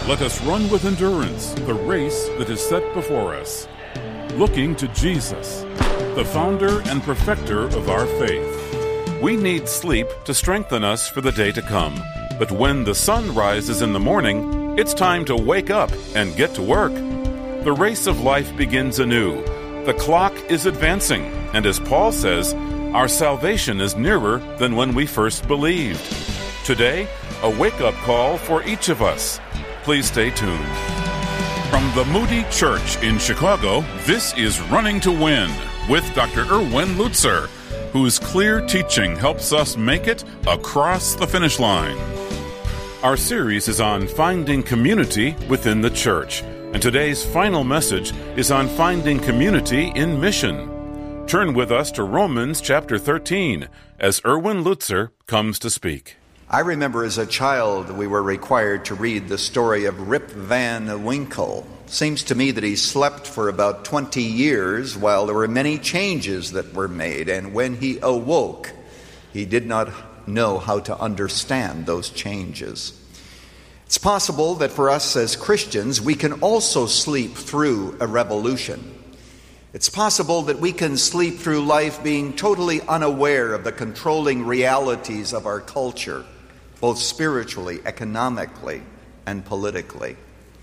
Let us run with endurance the race that is set before us, looking to Jesus, the founder and perfecter of our faith. We need sleep to strengthen us for the day to come. But when the sun rises in the morning, it's time to wake up and get to work. The race of life begins anew. The clock is advancing, and as Paul says, our salvation is nearer than when we first believed. Today, a wake-up call for each of us. Please stay tuned. From the Moody Church in Chicago, this is Running to Win with Dr. Erwin Lutzer, whose clear teaching helps us make it across the finish line. Our series is on finding community within the church, and today's final message is on finding community in mission. Turn with us to Romans chapter 13 as Erwin Lutzer comes to speak. I remember as a child we were required to read the story of Rip Van Winkle. Seems to me that he slept for about 20 years while there were many changes that were made, and when he awoke, he did not know how to understand those changes. It's possible that for us as Christians, we can also sleep through a revolution. It's possible that we can sleep through life being totally unaware of the controlling realities of our culture, both spiritually, economically, and politically.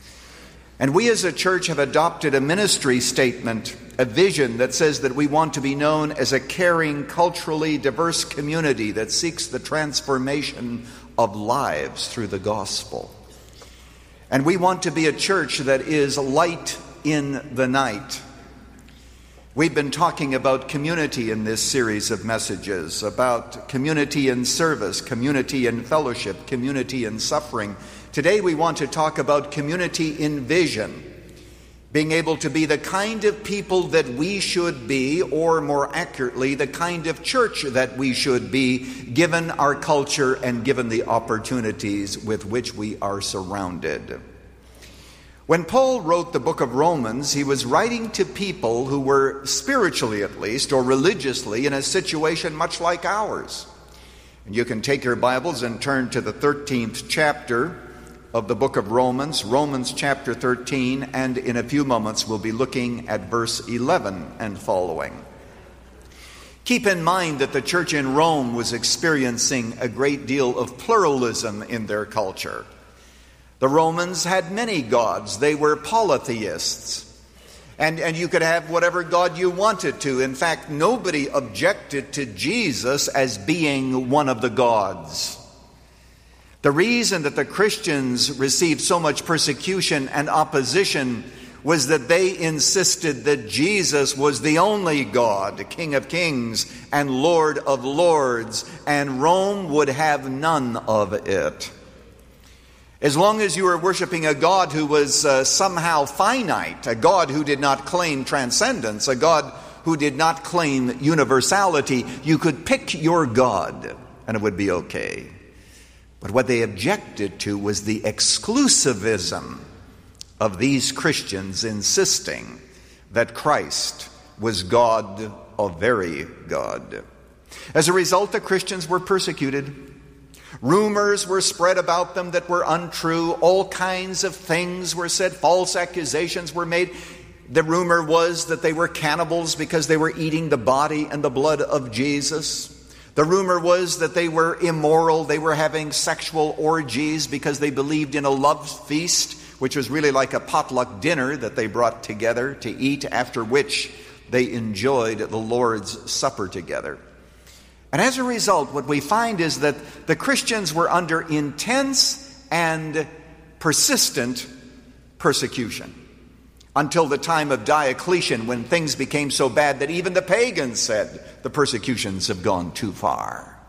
And we as a church have adopted a ministry statement, a vision that says that we want to be known as a caring, culturally diverse community that seeks the transformation of lives through the gospel. And we want to be a church that is light in the night. We've been talking about community in this series of messages, about community in service, community in fellowship, community in suffering. Today we want to talk about community in vision, being able to be the kind of people that we should be, or more accurately, the kind of church that we should be, given our culture and given the opportunities with which we are surrounded. When Paul wrote the book of Romans, he was writing to people who were spiritually at least, or religiously, in a situation much like ours. And you can take your Bibles and turn to the 13th chapter of the book of Romans, Romans chapter 13, and in a few moments we'll be looking at verse 11 and following. Keep in mind that the church in Rome was experiencing a great deal of pluralism in their culture. The Romans had many gods. They were polytheists. And you could have whatever god you wanted to. In fact, nobody objected to Jesus as being one of the gods. The reason that the Christians received so much persecution and opposition was that they insisted that Jesus was the only God, King of kings and Lord of lords, and Rome would have none of it. As long as you were worshiping a God who was somehow finite, a God who did not claim transcendence, a God who did not claim universality, you could pick your God and it would be okay. But what they objected to was the exclusivism of these Christians insisting that Christ was God, a very God. As a result, the Christians were persecuted. Rumors were spread about them that were untrue. All kinds of things were said. False accusations were made. The rumor was that they were cannibals because they were eating the body and the blood of Jesus. The rumor was that they were immoral. They were having sexual orgies because they believed in a love feast, which was really like a potluck dinner that they brought together to eat, after which they enjoyed the Lord's Supper together. And as a result, what we find is that the Christians were under intense and persistent persecution until the time of Diocletian, when things became so bad that even the pagans said the persecutions have gone too far.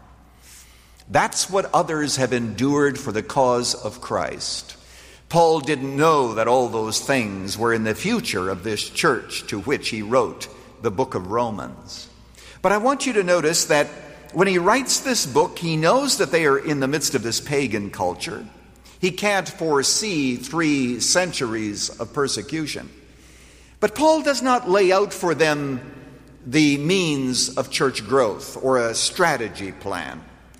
That's what others have endured for the cause of Christ. Paul didn't know that all those things were in the future of this church to which he wrote the book of Romans. But I want you to notice that when he writes this book, he knows that they are in the midst of this pagan culture. He can't foresee 3 centuries of persecution. But Paul does not lay out for them the means of church growth or a strategy plan.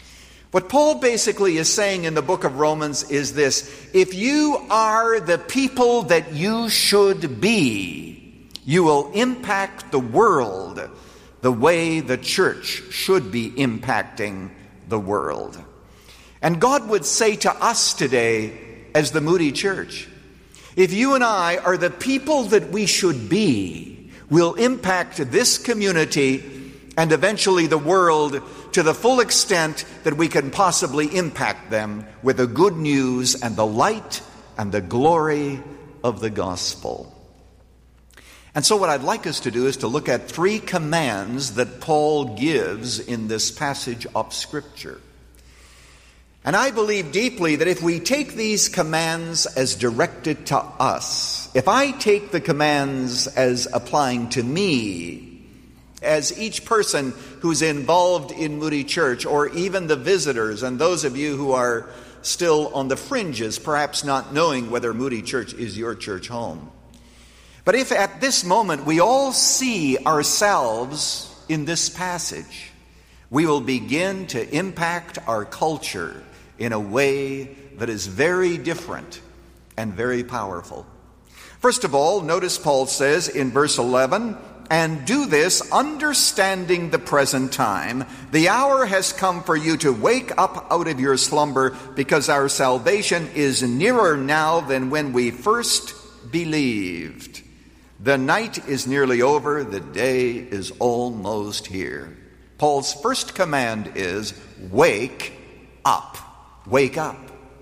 What Paul basically is saying in the book of Romans is this: if you are the people that you should be, you will impact the world the way the church should be impacting the world. And God would say to us today, as the Moody Church, if you and I are the people that we should be, we'll impact this community and eventually the world to the full extent that we can possibly impact them with the good news and the light and the glory of the gospel. And so what I'd like us to do is to look at 3 commands that Paul gives in this passage of Scripture. And I believe deeply that if we take these commands as directed to us, if I take the commands as applying to me, as each person who's involved in Moody Church, or even the visitors and those of you who are still on the fringes, perhaps not knowing whether Moody Church is your church home. But if at this moment we all see ourselves in this passage, we will begin to impact our culture in a way that is very different and very powerful. First of all, notice Paul says in verse 11, "And do this, understanding the present time. The hour has come for you to wake up out of your slumber, because our salvation is nearer now than when we first believed. The night is nearly over, the day is almost here." Paul's first command is, wake up. Wake up.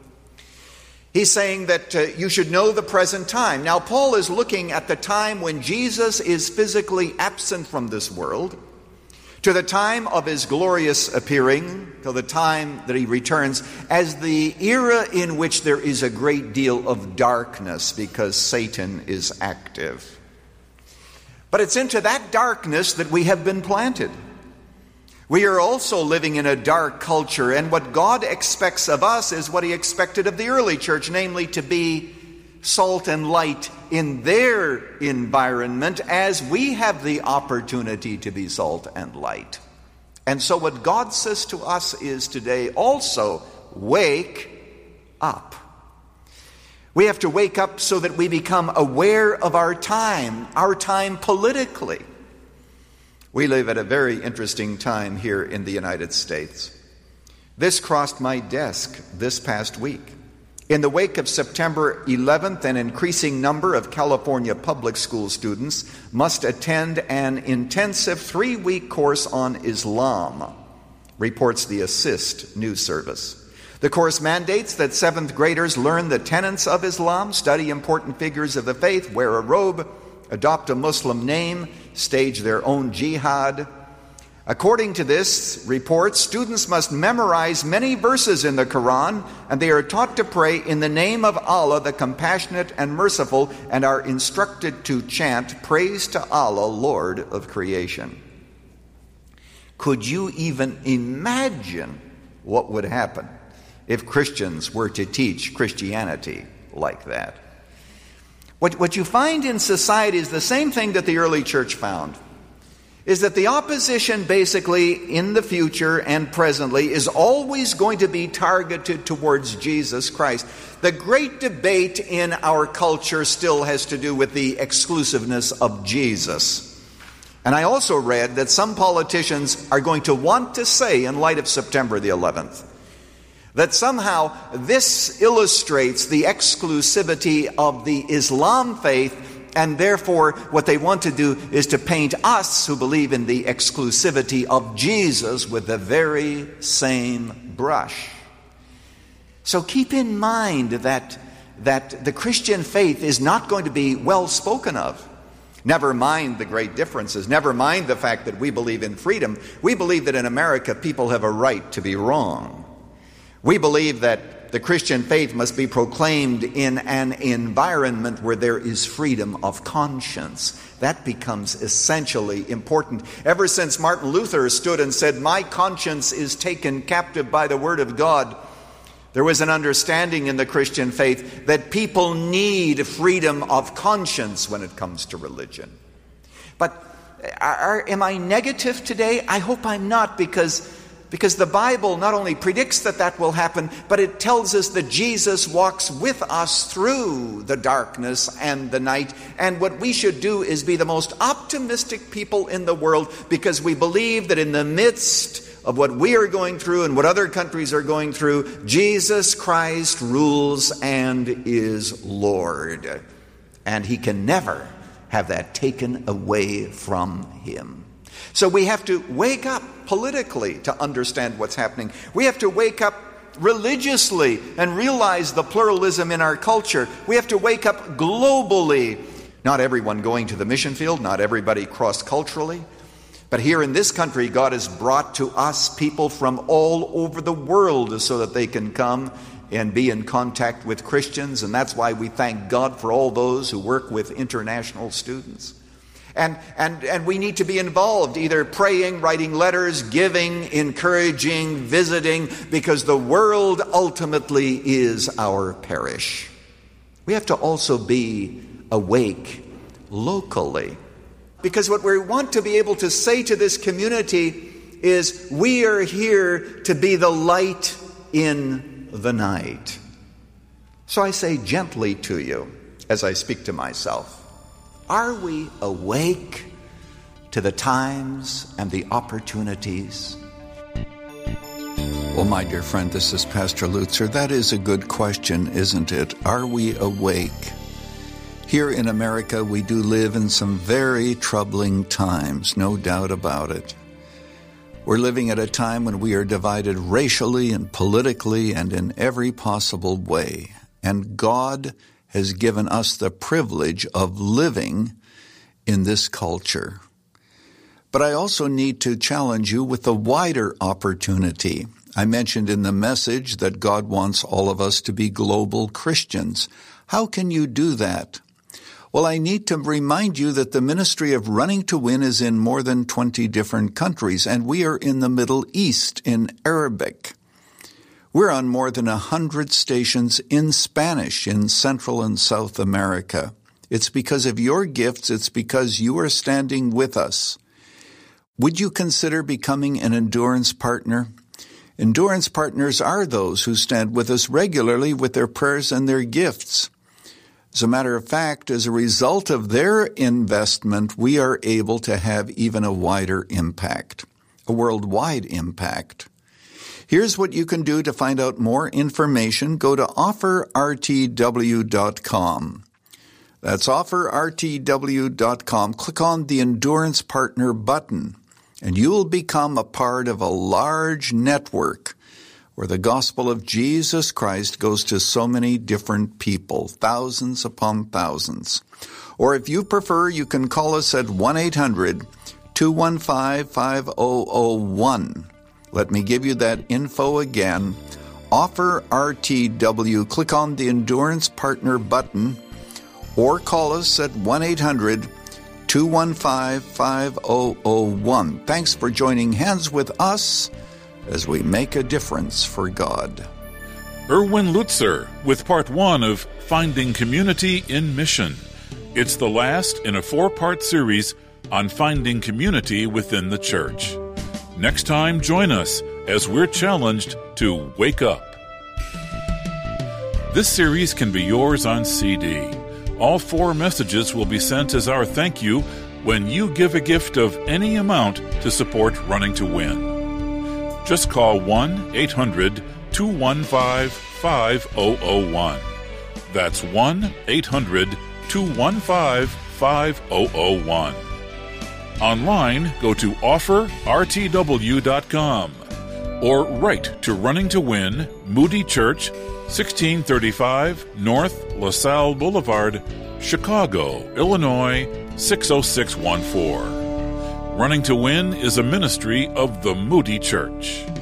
He's saying that you should know the present time. Now, Paul is looking at the time when Jesus is physically absent from this world, to the time of his glorious appearing, till the time that he returns, as the era in which there is a great deal of darkness because Satan is active. But it's into that darkness that we have been planted. We are also living in a dark culture, and what God expects of us is what he expected of the early church, namely to be salt and light in their environment as we have the opportunity to be salt and light. And so what God says to us is today also, wake up. We have to wake up so that we become aware of our time politically. We live at a very interesting time here in the United States. This crossed my desk this past week. In the wake of September 11th, an increasing number of California public school students must attend an intensive 3-week course on Islam, reports the Assist news service. The course mandates that 7th graders learn the tenets of Islam, study important figures of the faith, wear a robe, adopt a Muslim name, stage their own jihad. According to this report, students must memorize many verses in the Quran, and they are taught to pray in the name of Allah, the compassionate and merciful, and are instructed to chant, "Praise to Allah, Lord of creation." Could you even imagine what would happen if Christians were to teach Christianity like that? What you find in society is the same thing that the early church found, is that the opposition basically in the future and presently is always going to be targeted towards Jesus Christ. The great debate in our culture still has to do with the exclusiveness of Jesus. And I also read that some politicians are going to want to say, in light of September the 11th, that somehow this illustrates the exclusivity of the Islam faith, and therefore what they want to do is to paint us who believe in the exclusivity of Jesus with the very same brush. So keep in mind that the Christian faith is not going to be well spoken of. Never mind the great differences. Never mind the fact that we believe in freedom. We believe that in America people have a right to be wrong. We believe that the Christian faith must be proclaimed in an environment where there is freedom of conscience. That becomes essentially important. Ever since Martin Luther stood and said, "My conscience is taken captive by the word of God," there was an understanding in the Christian faith that people need freedom of conscience when it comes to religion. But am I negative today? I hope I'm not, because Because the Bible not only predicts that that will happen, but it tells us that Jesus walks with us through the darkness and the night. And what we should do is be the most optimistic people in the world, because we believe that in the midst of what we are going through and what other countries are going through, Jesus Christ rules and is Lord. And he can never have that taken away from him. So we have to wake up politically to understand what's happening. We have to wake up religiously and realize the pluralism in our culture. We have to wake up globally. Not everyone going to the mission field, not everybody cross-culturally. But here in this country, God has brought to us people from all over the world so that they can come and be in contact with Christians. And that's why we thank God for all those who work with international students. And we need to be involved, either praying, writing letters, giving, encouraging, visiting, because the world ultimately is our parish. We have to also be awake locally. Because what we want to be able to say to this community is, we are here to be the light in the night. So I say gently to you, as I speak to myself, are we awake to the times and the opportunities? Well, my dear friend, this is Pastor Lutzer. That is a good question, isn't it? Are we awake? Here in America, we do live in some very troubling times, no doubt about it. We're living at a time when we are divided racially and politically and in every possible way. And God has given us the privilege of living in this culture. But I also need to challenge you with a wider opportunity. I mentioned in the message that God wants all of us to be global Christians. How can you do that? Well, I need to remind you that the ministry of Running to Win is in more than 20 different countries, and we are in the Middle East in Arabic. We're on more than 100 stations in Spanish in Central and South America. It's because of your gifts. It's because you are standing with us. Would you consider becoming an endurance partner? Endurance partners are those who stand with us regularly with their prayers and their gifts. As a matter of fact, as a result of their investment, we are able to have even a wider impact, a worldwide impact. Here's what you can do to find out more information. Go to offerrtw.com. That's offerrtw.com. Click on the Endurance Partner button, and you will become a part of a large network where the gospel of Jesus Christ goes to so many different people, thousands upon thousands. Or if you prefer, you can call us at 1-800-215-5001. Let me give you that info again. Offer RTW. Click on the Endurance Partner button or call us at 1-800-215-5001. Thanks for joining hands with us as we make a difference for God. Erwin Lutzer with part 1 of Finding Community in Mission. It's the last in a 4-part series on finding community within the church. Next time, join us as we're challenged to wake up. This series can be yours on CD. All 4 messages will be sent as our thank you when you give a gift of any amount to support Running to Win. Just call 1-800-215-5001. That's 1-800-215-5001. Online, go to offerrtw.com or write to Running to Win, Moody Church, 1635 North LaSalle Boulevard, Chicago, Illinois, 60614. Running to Win is a ministry of the Moody Church.